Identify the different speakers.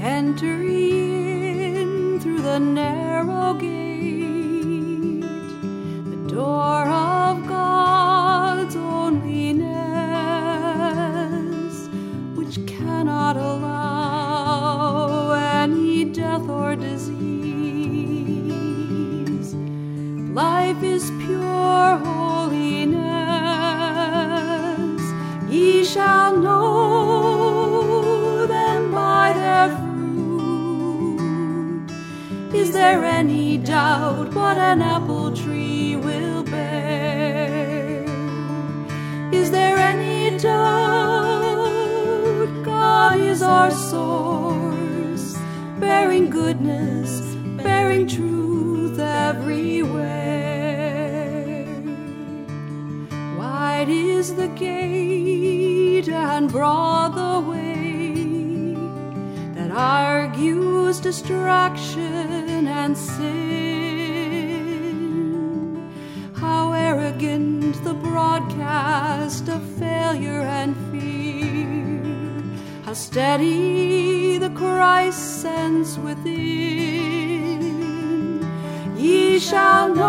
Speaker 1: Enter in through the narrow gate, the door of God's holiness, which cannot allow any death or disease. Life is pure holiness. Ye shall know them by their fruit. Is there any doubt what an apple tree will bear? Is there any doubt God is our source, bearing goodness, bearing truth everywhere? Wide is the gate and broad the way that argues distraction and sin. How arrogant the broadcast of failure and fear, how steady the Christ sense within. Ye shall know